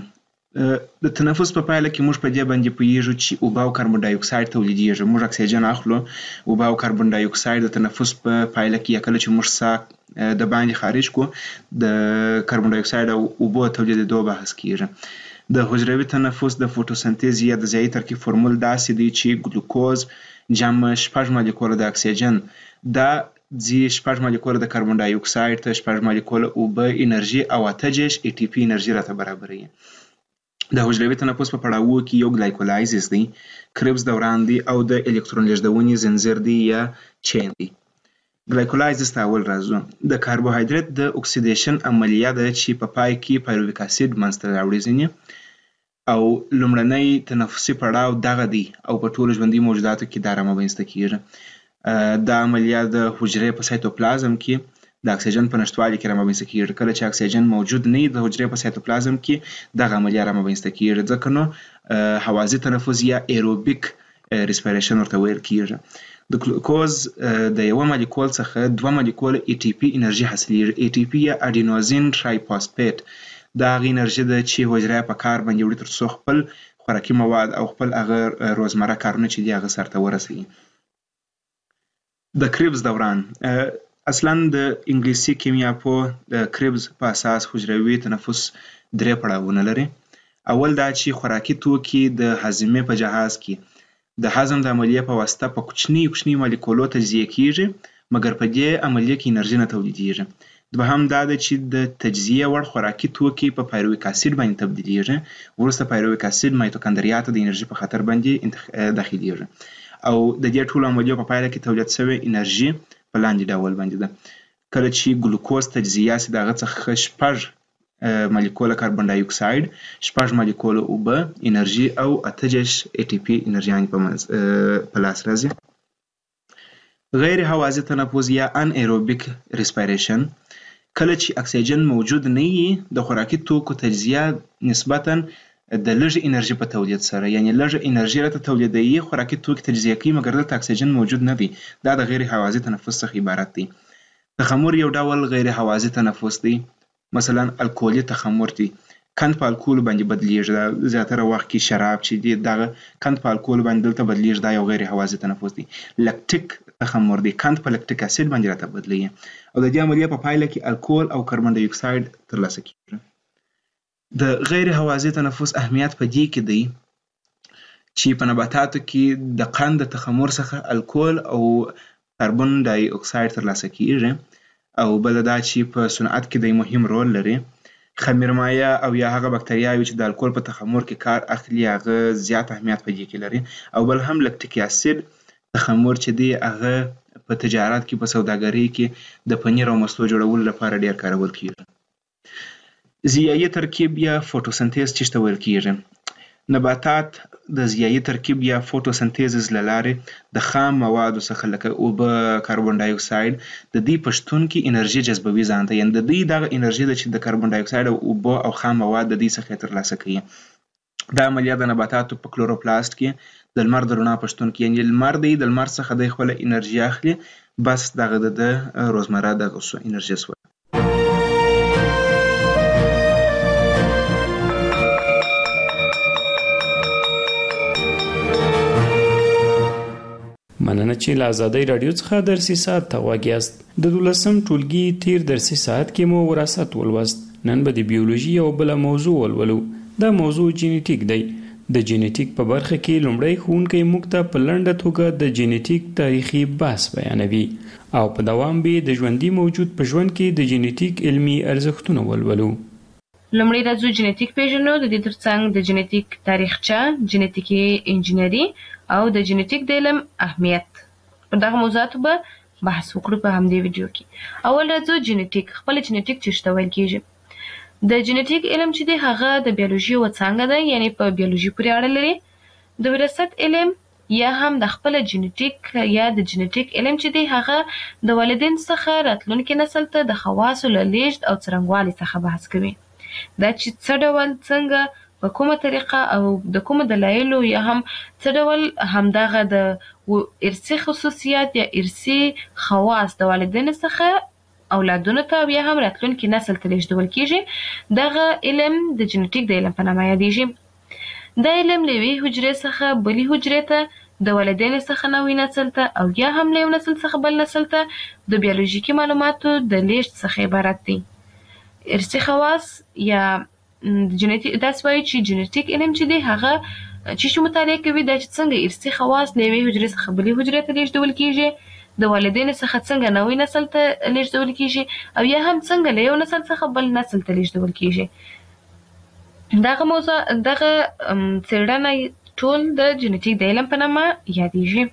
د تنفس په پایله کې موږ په دې باندې پوهیږو چې اوبه او کاربن ډای اکساید تولیدیږي. موږ اکسیجن اخلو، اوبه او کاربن ډای اکساید د تنفس په پایله کې یا کله چې موږ ساه د باندې خارج کو د کاربن ډای اکساید او اوبو تولیدېدو بحث کیږي. د حجروي تنفس د فوټوسنتیز یا د ضیایي ترکیب فرمول داسې دی چې ګلوکوز جمع شپږ مالیکوله د اکسیجن، دا ځي شپږ مالیکوله د کاربن ډای اکساید ته، شپږ مالیکوله اوبه انرژي او اته دېرش ای ټي پي انرژي راته برابروي. د حجروي تنفس په پړاوو کې یو ګلایکولایزز دی، کریبس دوران دی او د الکترون لیږدونې زنځیر دی یا چین دی. ګلایکولایزز ته اول راځو. د کاربوهایدریت د اکسیډیشن عملیه ده چې په پای کې پایرویک اسید منځته راوړي ځینې او لومړنی تنفسي پړاو دغه دی او په ټولو ژوندي موجوداتو کې دا رامنځته کیږي. دا عملیه د حجرې په سایتوپلازم کې د اکسیجن په نشتوالي کې رامنځته کیږي. کله چې اکسیجن موجود نه وي د حجرې په سایتوپلازم کې دغه عملیه رامنځته کیږي، ځکه نو هوازي تنفس یا ایروبیک ریسپیریشن ورته ویل کیږي. د ګلوکوز د یو مالیکول څخه دوه مالیکول ای ټي پي انرژي حاصلېږي. ای ټي پي یا اډینوزین ټرایفاسفیټ دا هغه انرژي ده چې حجره په کار باندې وړي ترڅو خپل خوراکي مواد او خپل هغه روزمره کارونه چې دي هغه سرته ورسوي. د کریبس دوران اصلا د انګلیسي کیمیا په د کریبس په اساس حجروي تنفس درې پړاوونه لري. اول دا چې خوراکي توکي د هاضمې په جهاز کې د هضم د عملیې په واسطه په کوچني کوچني مالیکولو تجزیه کیږي، مګر په دې عملیې کې انرژي نه تولیدیږي. دوهم دا ده چې د تجزیه وړ خوراکي توکي په پایرویک اسید باندې تبدیلیږي، وروسته پایرویک اسید مایتوکاندریا ته د انرژي په خاطر باندې داخليږي او د دې ټولو عملیو په پایله کې تولید شوی انرژي په لاندې ډول باندې ده. کله چې ګلوکوز تجزیه سي دغه څخه شپږ مالیکوله کاربن ډای اکساید، شپږ مالیکوله اوبه انرژي او اته دېرش ای ټي پي انرژي په لاس راځي. غیر هوازي تنفس یا ان ایروبیک ریسپیریشن، کله چې اکسیجن موجود نه وي د خوراکي توکو تجزیه نسبتاً د لږ انرژي په تولید سره، یعنی لږ انرژي راته تولیدوي، خوراکي توکي تجزیه کوي مګر دلته اکسیجن موجود نه دی. دا د غیر هوازي تنفس څخه عبارت دی. تخمر یو ډول غیر هوازي تنفس دی، مثلا الکولي تخمر دی. کند په الکول باندې بدلیږي. دا زیاتره وخت کې شراب چې دی دغه کند په الکول باندې دلته بدلیږي، دا یو غیر هوازی تنفس دی. لکټیک تخمر دی، کند په لکټیک اسید باندې راته بدلیږي او د دې عملیه په پایله کې الکول او کاربن ډای اکساید ترلاسه کیږي. د غیر هوازی تنفس اهمیت په دې کې دی چې په نباتاتو کې د قند د تخمر څخه الکول او کاربن ډای اکساید ترلاسه کیږي او بل دا چې په صنعت کې د مهم رول لري. خمیرمایه او یا هغه بکتریاوي چې د الکول په تخمر کې کار اخلي هغه زیات اهمیت په دې کې لري او بل هم لکټیک اسید تخمر چې دی هغه په تجارت کې په سوداګرۍ کې د پنیر او مستو جوړولو لپاره ډیر کارول کیږي. ضیایي ترکیب یا فوټوسنتیز چې ته ویل کیږي، نباتات د ضیایي ترکیب یا فوټوسنتیز له لارې د خام موادو څخه لکه اوبه، کاربن ډای اکساید د دې په شتون کې انرژي جذبوي ځان ته، یعنې د دې دغه انرژي ده چې د کاربن ډای اکساید او اوبه او خام مواد د دې څخه ترلاسه کوي. دا عملیه د نباتاتو په کلوروپلاست کې د لمر د رڼا په شتون کې، یعنې لمر دی د لمر څخه د خپل انرژي اخلي، بس دغه د روزمره دغه انرژي سوه. مننه چې له ازادۍ راډیو څخه درسي ساعت ته غوږ یاست. د دولسم ټولګي تیر درسي ساعت کې مو وراثت ولوست. نن به د بیولوژي یو بله موضوع ولولو. دا موضوع جینیټیک دی. د جینیټیک په برخه کې لومړی ښوونکی موږ ته په لنډه توګه د جینیټیک تاریخي بحث بیانوي او په دوام به د ژوندي موجود په ژوند کې د جینیټیک علمي ارزښتونه ولولو. لومړی راځو جینیټیک پیژنو، د دې ترڅنګ د جینیټیک تاریخچه، جینیټیکي انجینري او د جینیټیک د علم اهمیت. په دغه موضوعاتو به بحث وکړو په همدې ویډیو کې. اول راځو جینیټیک. خپل جینیټیک چې ته ویل کېږي، د جینیټیک علم چې دی هغه د بیولوژي یوه څانګه ده، یعنې په بیولوژي پورې اړه لري. د وراثت علم یا هم د خپل جینیټیک یا د جینیټیک علم چې دی هغه د والدین څخه راتلونکي نسل ته د خواصو له لیږد او څرنګوالي څخه بحث کوي. دا چې څه ډول، څنګه، په کومه طریقه او د کومو دلایلو یا هم څه ډول همدغه د ارثي خصوصیات یا ارثي خواص د والدینو څخه اولادونو ته او یا هم راتلونکي نسل ته لیږدول کیږي. دغه علم د جینیټیک د علم په نامه یادیږي. دا علم له یوې حجرې څخه بلې حجرې ته، د والدینو څخه نوي نسل ته او یا هم له یو نسل څخه بل نسل ته د بیولوژیکي معلوماتو د لیږد څخه عبارت دی. ارثي خواص یا جینیټیک، داسې وایي چې جینیټیک علم چې دی هغه چې چې مطالعه کوي دا چې څنګه ارثي خواص له یوې حجرې څخه بلې حجرې ته لیږدول کیږي، د والدینو څخه څنګه نوی نسل ته لیږدول کیږي او یا هم څنګه له یو نسل څخه بل نسل ته لیږدول کیږي. دغه موضوع دغه څېړنه ټول د جینیټیک د علم په نامه یادیږي.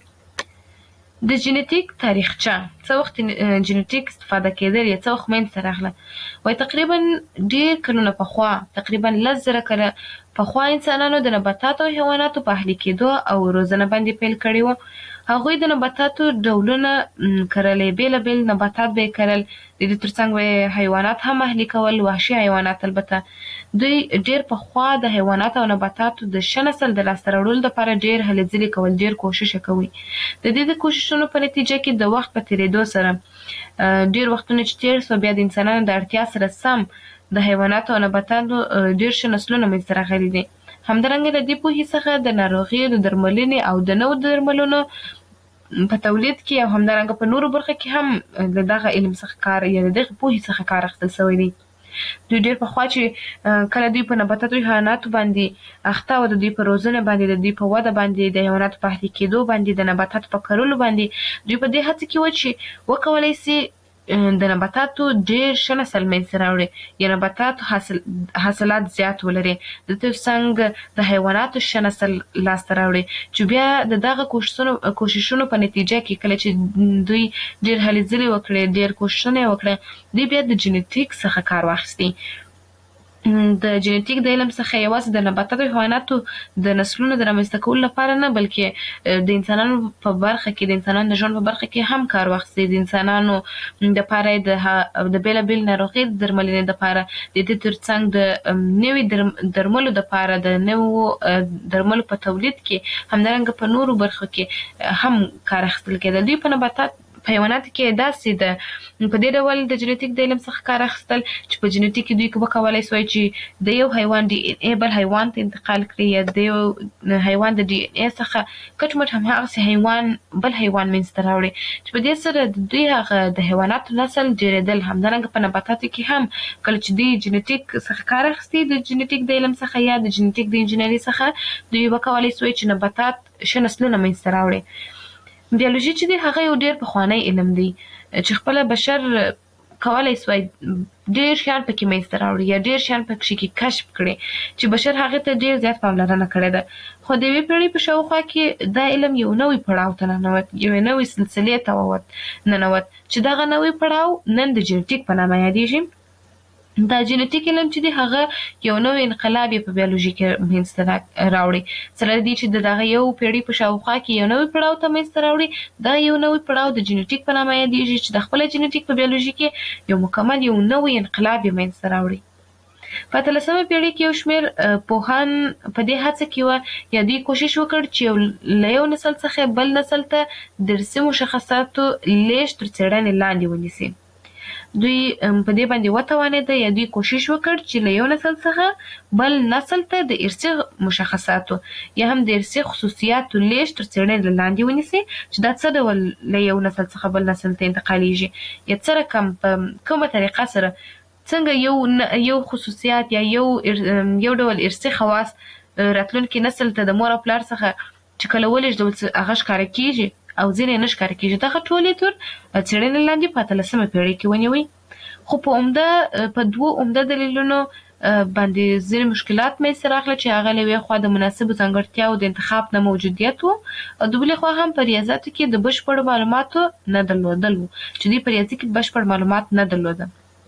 د جینیټیک تاریخچه، څه وخت جینیټیک استفاده کېدل یا څه وخت منځته راغله؟ وایي تقریبا ډېر کلونه پخوا، تقریبا لس زره کاله پخوا انسانانو د نباتاتو او حیواناتو په اهلي کېدو او روزنه باندې پیل کړی و. هغوی د نباتاتو ډولونه کرلې، بېلابېل نباتات به یې کرل، د دې ترڅنګ به یې حیوانات هم اهلي کول، وحشي حیوانات. البته دوی ډېر پخوا د حیواناتو او نباتاتو د ښه نسل د لاسته راوړلو دپاره ډېر هلې ځلې کول، ډېر کوښښ یې کوي. د دې د کوښښونو په نتیجه کې د وخت په تېرېدو سره ډېر وختونه چې تېر سوه، بیا د انسانانو د اړتیا سره سم د حیواناتو او نباتاتو ډېر ښه نسلونه منځته راغلي دي. همدارنګه له دې پوهې څخه د ناروغیو د درملنې او د نوو درملونو په تولید کې او همدارنګه په نورو برخو کې هم له دغه علم څخه کار یا د دغې پوهې څخه کار اخیستل سوی دی. دوی ډېر پخوا چې کله دوی په نباتاتو او حیواناتو باندې اخته او د دوی په روزنه باندې، د دوی په وده باندې، د حیواناتو په اهلي کېدو باندې، د نباتاتو په کرلو باندې، دوی په دې هڅه کې وه چې وکولی سي د نباتاتو ډېر ښه نسل منځته راوړي یا نباتاتو حاصل حاصلات زیات ولري، د ترڅنګ د حیواناتو ښه نسل لاسته راوړي، چې بیا د دغه کوښښونو په نتیجه کې کله چې دوی ډېر هلې ځلې وکړې، ډېر کوښښونه یې وکړه، دوی بیا د جینیټیک څخه کار واخیستی. د جینیټیک د علم څخه یوازې د نباتاتو او حیواناتو د نسلونو د رامنځته کولو لپاره نه، بلکې د انسانانو په برخه کې، د انسانانو د ژوند په برخه کې هم کار واخیستی. د انسانانو دپاره یې د بېلابېلو ناروغیو د درملنې دپاره، د دې ترڅنګ د نوي درملو دپاره، د نوو درملو په تولید کې، همدارنګه په نورو برخو کې هم کار اخیستل کېده. دوی په نباتات په حیواناتو کې داسې ده په دې ډول د جنټیک د علم څخه کار اخیستل چې په جنټیک کې دوی وکولای سوی چې د یو حیوان ډي ان اے بل حیوان ته انتقال کړي یا د یو حیوان د ډي ان اے څخه کټ مټ هماغسې حیوان بل حیوان منځته راوړي چې په دې سره د دوی هغه د حیواناتو نسل ډېرېدل. همدارنګه په نباتاتو کې هم کله چې دوی جنټیک څخه کار اخیستي د جنټیک د علم څخه یا د جنټیک د انجینري څخه دوی وکولای سوی چې نباتات ښه نسلونه منځته راوړي. بیولوژي چې دی هغه یو ډېر پخوانی علم دی چې خپله بشر کولای سوی ډېر شیان پکې منځته راوړي یا ډېر شیان پکې کې کشف کړي چې بشر هغې ته ډېر زیات پاملرنه کړې ده. خو د یوې پیړۍ په شاوخوا کې دا علم یو نوی پړاو ته ننوت، یوې نوې سلسلې ته ووت ننوت چې دغه نوی پړاو نن د جنټیک په نامه یادېږي. دا جنټیک علم چې دی هغه یو نوی انقلاب یې په بیولوژي کې منځته راوړي سره دې چې د دغه یو پیړۍ په شاوخوا کې یو نوی پړاو ته منځته راوړي. دا یو نوی پړاو د جنټیک په نامه یادېږي چې د خپله جنټیک په بیولوژي کې یو مکمل یو نوی انقلاب یې منځته راوړي. په اتلسمه پیړۍ کې یو شمېر پوهان په دې هڅه کې وه یا دوی کوشش وکړ چې له یو نسل څخه بل نسل ته د ارثي مشخصاتو لیږد تر څېړنې لاندې ونیسي. دوی په دې باندې وتوانېده یا دوی کوشش وکړ چې له یو نسل څخه بل نسل ته د ارثي مشخصاتو یا هم د ارثي خصوصیاتو لیږد تر څېړنې لاندې ونیسي چې دا څه ډول له یو نسل څخه بل نسل ته انتقالیږي یا څه رقم په کومه طریقه سره څنګه یو یو خصوصیات یا یو یو ډول ارثي خواص راتلونکي نسل ته د مور او پلار څخه چې کله ولېږدول هغه ښکاره کېږي او ځینې نه ښکاره کېږي. دغه ټولې تور څېړنې لاندې په اتلسمه پیړۍ کې ونیوئ. خو په عمده په دوو عمده دلیلونو باندې ځینې مشکلات منځته راغله چې هغه له یوې خوا د مناسبو ځانګړتیاوو د انتخاب نه موجودیت و او د بلې خوا هم په ریاضیاتو کې د بشپړو معلوماتو نه درلودل و چې دوی په ریاضي کې بشپړ معلومات نه درلوده.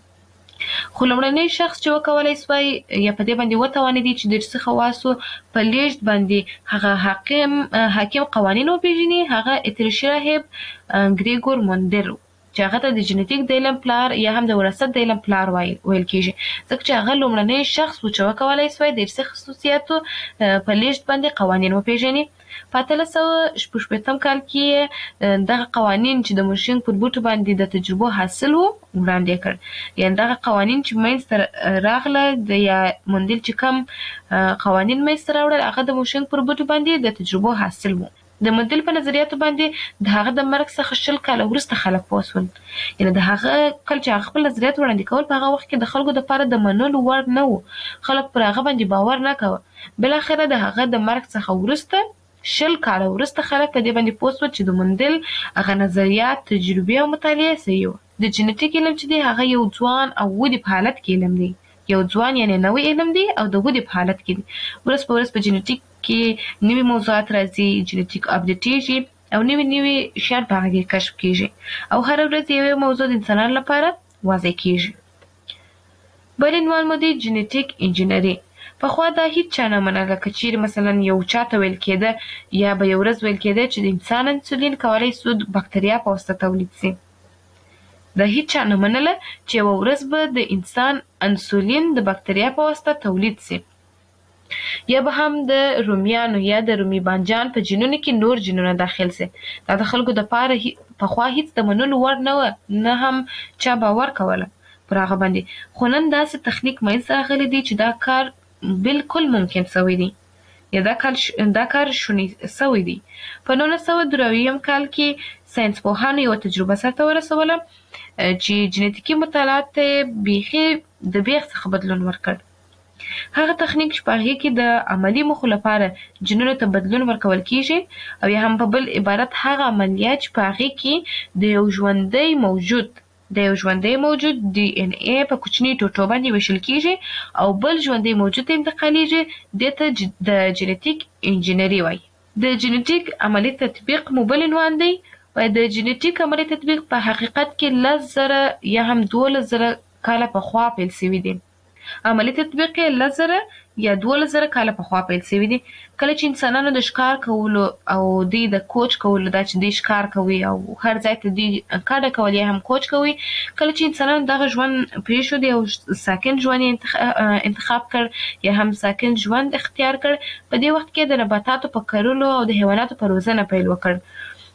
خو لومړنی شخص چې وکولای سوی یا په دې باندې وتوانېدی چې د ارثي خواصو په لیږد باندې هغه حاکم حاکم قوانین وپېژني هغه اتریشي راهب ګریګور موندر چې هغه ته د جنټیک د علم پلار یا هم د وراثت د علم پلار ویل کېږي ځکه چې هغه لومړنی شخص و چې وکولای سوی د ارثي خصوصیاتو په لیږد باندې قوانین وپېژني. په اتلس سوه شپږ شپېتم کال کې دغه قوانین چې د مورشینګ پر بوټو باندې د تجربو حاصل و وړاندې کړ. یعنې دغه قوانین چې منځته راغله د یا موندل چې کوم قوانین منځته راوړل هغه د مورشینګ پر بوټو باندې د تجربو حاصل و. د موندل په نظریاتو باندې د هغه د مرګ څخه شل کاله وروسته خلک پوه شول. یعنې د هغه کله چې هغه خپل نظریات وړاندې کول په هغه وخت کې د خلکو دپاره د منلو وړ نه و، خلک پر هغه باندې باور نه کوه. بالاخره د هغه د مرګ څخه وروسته شل کاله وروسته خلک په دې باندې پوه شول چې د موندل هغه نظریات تجربې او مطالعې صحیح وه. د جنټیک علم چې دی هغه یو ځوان او ودې په حالت کې علم دی، یو ځوان یعنې نوی علم دی او د ودې په حالت کې دی. ورځ په ورځ په جنټیک کې نوي موضوعات راځي، جنټیک اپډیټېږي او نوي نوي شیان په هغه کې کشف کېږي او هره ورځ یوې موضوع د انسانانو لپاره واضح کېږي. بل عنوان مو دی جنټیک انجینري. پخوا دا هیڅ چا نه منله که چیرې مثلا یو چاته ویل کېده یا به یو ورځ ویل کېده چې د انسان انسولین کولی سو د بکتریا په واسطه تولید سي. دا هیڅ چا نه منله چې یوه ورځ به د انسان انسولین د بکتریا په واسطه تولید سي یا به هم د رومیانو یا د رومي بانجان په جینونو کې نور جینونه داخل سي. دا د خلکو دپاره پخوا هیڅ د منلو وړ نه وه، نه هم چا باور کوله پر هغه باندې. خو نن داسې تخنیک منځته راغلی دی چې دا کار بالکل ممکن سوی دی یا دا کار دا کار شونی سوی دی. په نولس سوه درې اویایم کال کې ساینس پوهانو یوه تجربه سرته ورسوله چې جنټیکي مطالعات ته بیخي د بیخ څخه بدلون ورکړ. هغه تخنیک چې په هغې کې د عملي موخو لپاره جنونو ته بدلون ورکول کېږي او یا هم په بل عبارت هغه عملیات چې په هغې کې د یو ژوندی موجود د یو ژوندی موجود ډي ان اے په کوچني ټوټو باندې ویشل کېږي او بل ژوندی موجود ته انتقالیږي، دې ته د جنټیک انجینري وایي. د جنټیک عملي تطبیق مو بل عنوان دی. د جنټیک عملي تطبیق په حقیقت کې لس زره یا هم دولس زره کاله پخوا پیل سوي دی. عملي تطبیق یې لس زره یا دولس زره کاله پخوا پیل سوي دي. کله چې انسانانو د ښکار کولو او دوی د کوچ کولو دا چې دوی ښکار کوي او هر ځای ته دوی کډه کول یا هم کوچ کوي، کله چې انسانانو دغه ژوند پرېښود او ساکن ژوند یې انتخاب کړ یا هم ساکن ژوند اختیار کړ، په دې وخت کې د نباتاتو په کرلو او د حیواناتو په روزنه پیل وکړ.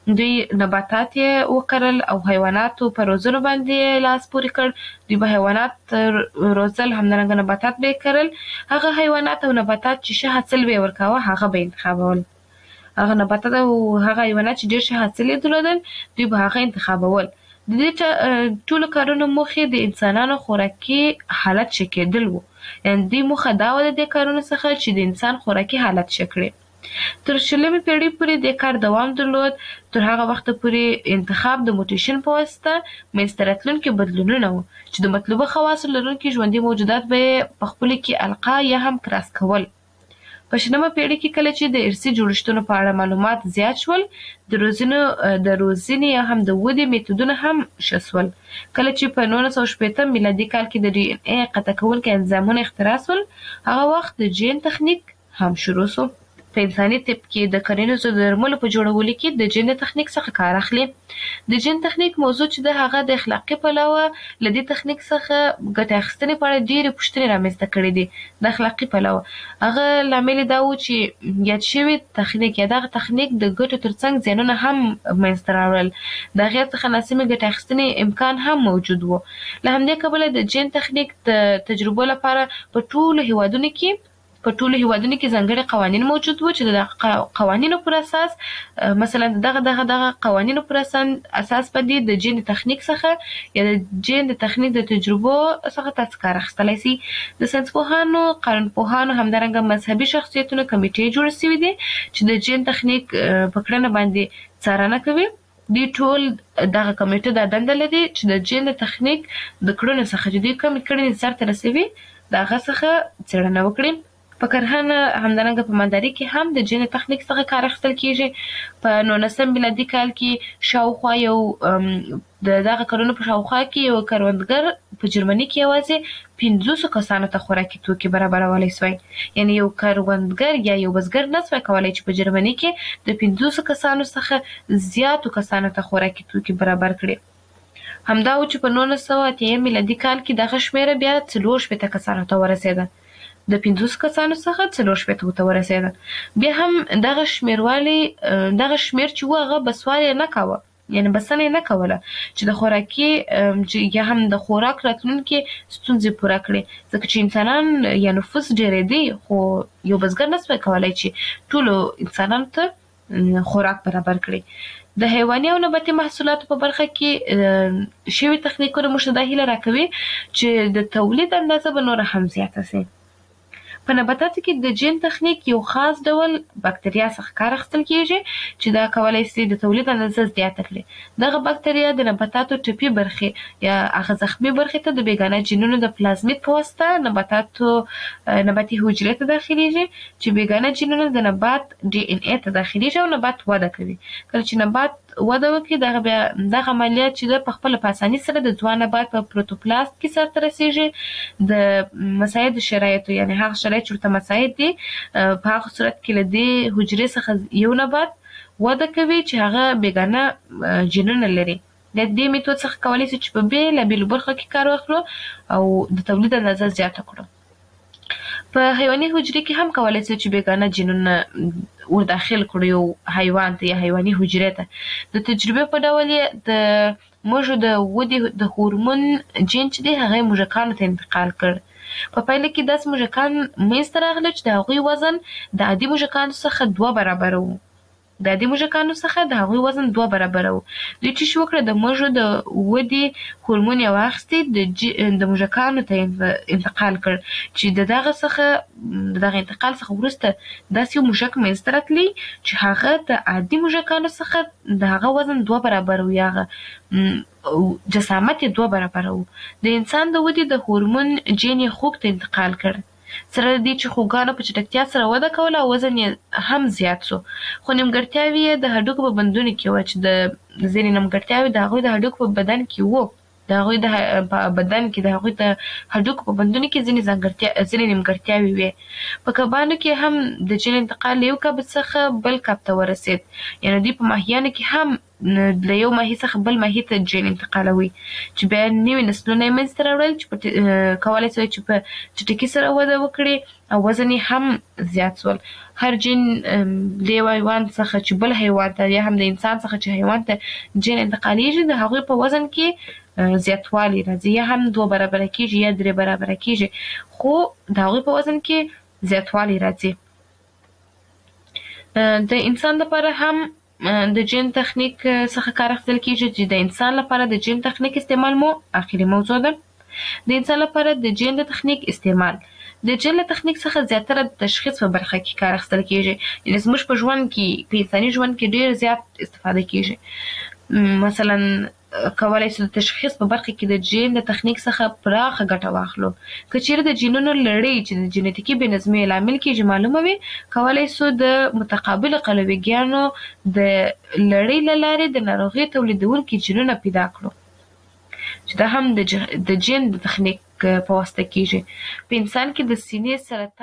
دوی نباتات یې وکرل او حیواناتو په روزلو باندې لاس پورې کړ. دوی به حیوانات روزل، همدارنګه نباتات به یې کرل. هغه حیوانات او نباتات چې ښه حاصل به یې ورکاوه هغه به یې انتخابول. هغه نباتات او هغه حیوانات چې ډېر ښه حاصل یې درلودل دوی به هغه انتخابول. د دې ټولو کارونو موخې د انسانانو خوراکي حالت ښه کېدل وو. یعنې دوی موخه دا وه د دې کارونو څخه چې د انسان خوراکي حالت ښه کړي. تر شلمې پیړۍ پورې د کار دوام درلود. تر هغه وخته پورې انتخاب د موټیشن په واسطه منځته راتلونکي بدلونونه وو چې د مطلوبه خواصو لرونکي ژوندي موجودات به یې په خپلو کې القا یا هم کراس کول. په شلمه پیړۍ کې کله چې د ارثي جوړښتونو په اړه معلومات زیات شول، د روزنو د روزنې یا هم د ودې میتودونه هم ښه شول. کله چې په نولس سوه شپېته میلادي کال کې د ډي ان اې قطع کوونکي انزایمونه اختراع شول، هغه وخت د جین تخنیک هم شروع شو. په انساني طب کې د کرنیزو درملو په جوړولو کې د جین تخنیک څخه کار اخلي. د جین تخنیک موضوع چې د هغه د اخلاقي پلوه له دې تخنیک څخه ګټه اخیستنې په اړه ډېرې پوښتنې رامنځته کړې دي. د اخلاقي پلوه هغه لامل دا و چې یاد شوی تخنیک یا دغه تخنیک د ګټو ترڅنګ زیانونه هم منځته راوړل. د هغې څخه ناسمې ګټه اخیستنې امکان هم موجود و. له همدې کبله د جین تخنیک د تجربو لپاره په ټولو هیوادونو کې په ټولو هیوادونو کې ځانګړي قوانین موجود وو چې د قوانینو پر اساس مثلا دغه دغه دغه قوانینو پر اساس باندې د جین تخنیک څخه یا د جین تخنیک د تجربو څخه تاسو کار اخیستلی سي. د ساینسپوهانو، قانونپوهانو، همدارنګه مذهبي شخصیتونو کمیټې جوړې شوي دي چې د جین تخنیک په کړنه باندې څارنه کوي. دوی ټول دغه کمیټه دا دنده لري چې د جین تخنیک د کړنو څخه چې دوی کومې کړنې سرته رسوي د هغه څخه څېړنه وکړي. په کرهنه همدارنګه په مالدارۍ کې هم د جین تخنیک څخه کار اخیستل کیږي. په نولسم میلادي کال کې شاوخوا یو د دغه کلونو په شاوخوا کې یو کروندګر په جرمني کې یوازې پنځوسو کسانو ته خوراکي توکي برابرولی سوی. یعنې یو کروندګر یا یو بزګر نه سوی کولی چې په جرمني کې د پنځوسو کسانو څخه زیاتو کسانو ته خوراکي توکي برابر کړي. همدا و چې په نولس سوه اتیا میلادي کال کې دغه شمېره بیا څلور شپېته کسانو ته ورسېده. د پنځوسو کسانو څخه څلور شپېتو ته ورسېده. بیا هم دغه شمېروالی دغه شمېر چې و هغه بسوال یې نه کاوه، یعنې بسنه یې نه کوله چې د خوراکي یا هم د خوراک راتلونکي ستونزې پوره کړي، ځکه چې انسانان یا نفوس ډېرېدی خو یو بزګر نه سوی کولی چې ټولو انسانانو ته خوراک برابر کړي. د حیواني او نباتي محصولاتو په برخه کې شوي تخنیکونه موږ ته دا هیله راکوي چې د تولید اندازه به نوره هم زیاته سي. په نباتاتو کې د جین تخنیک یو خاص ډول بکتریا څخه کار اخیستل کیږي چې دا کولی سي د تولید اندازه زیاته کړي. دغه بکتریا د نباتاتو ټپي برخې یا هغه زخمي برخې ته د بیګانه جینونو د پلازمید په واسطه نباتاتو نباتي حجرې ته داخلیږي چې بیګانه جینونه د نبات ډي ان اې ته داخلیږي او نبات وده کوي. کله چې نبات وده وکړي دغه بیا دغه عملیات چې ده په خپله په اساني سره د ځوان نبات په پروتوپلاست کې سرته رسیږي. د مساعد شرایطو یعنې هغه شرایط چې ورته مساعد دي په هغه صورت کې له دې حجرې څخه یو نبات وده کوي چې هغه بیګانه جینونه لري. د دې میتود څخه کولی شو چې په بېلابېلو برخو کې کار واخلو او د تولید اندازه زیاته کړو. په حیواني حجرې کې هم کولی شو چې بیګانه جینونه ور داخل کړو یو حیوان ته یا حیواني حجرې ته. د تجربې په ډول یې د موږو د ودې د هورمون جین چې دی هغه یې موږکانو ته انتقال کړ. په پایله کې داسې موږکان منځته راغله چې د هغوی وزن د عادي موږکانو څخه دوه برابره و. د عادي موږکانو څخه د هغوی وزن دوه برابره و. دوی چې شو وکړه د موږو د ودې هورمون یې واخیستې د موږکانو ته انتقال کړ چې د دغه څخه د دغه انتقال څخه وروسته داسې یو موږک منځته راتلی چې هغه د عادي موږکانو څخه د هغه وزن دوه برابره و یا هغه جسامت یې دوه برابره و. د انسان د ودې د هورمون جین یې خوږ ته انتقال کړ. سره دې چې خوږانو په چټکتیا سره وده کوله او وزن یې هم زیات شو. خو نیمګړتیاوې یې د هډوکو په بندونو کې وه چې د ځینې نیمګړتیاوې د هغوی د هډوکو په بدن کې وو. د هغوی د بدن کې د هغوی د هډوکو په بندونو کې ځینې ځانګړتیا ځینې نیمګړتیاوې وې. په کبانو کې هم د جین انتقال له یو کب څخه بل کب ته ورسېد، یعنې دوی په ماهیانو کې هم له یو ماهي څخه بل ماهي ته جین انتقالوي چې بیا نوي نسلونه یې منځته راوړل چې کولی شوی چې په چټکۍ سره وده وکړي او وزن یې هم زیات شول. هر جین له یو حیوان څخه چې بل حیوان ته یا هم د انسان څخه چې حیوان ته جین انتقالیږي د هغوی په وزن کې زیاتوالی راځي، یا هم دوه برابره کېږي یا درې برابره کېږي، خو د هغوی په وزن کې زیاتوالی راځي. د انسان لپاره هم د جین تخنیک څخه کار اخیستل کېږي چې د انسان لپاره د جین تخنیک استعمال مو آخري موضوع ده. د انسان لپاره د جین د تخنیک استعمال د جین له تخنیک څخه زیاتره د تشخیص په برخه کې کار اخیستل کېږي، یعنې زموږ په ژوند کې په انساني ژوند کې ډېر زیات استفاده کېږي. مثلا کولی شو د تشخیص په برخه کې د جین د تخنیک څخه پراخه ګټه واخلو. که چیرې د جینونو لړۍ چې د جینیتیکي بې نظمۍ لامل کېږي معلومه وي، کولی شو د متقابلو قلویګانو د لړۍ له لارې د ناروغۍ تولیدونکي جینونه پیدا کړو چې دا هم د جین د تخنیک په واسطه کېږي. په انسان کې د سینې سرطان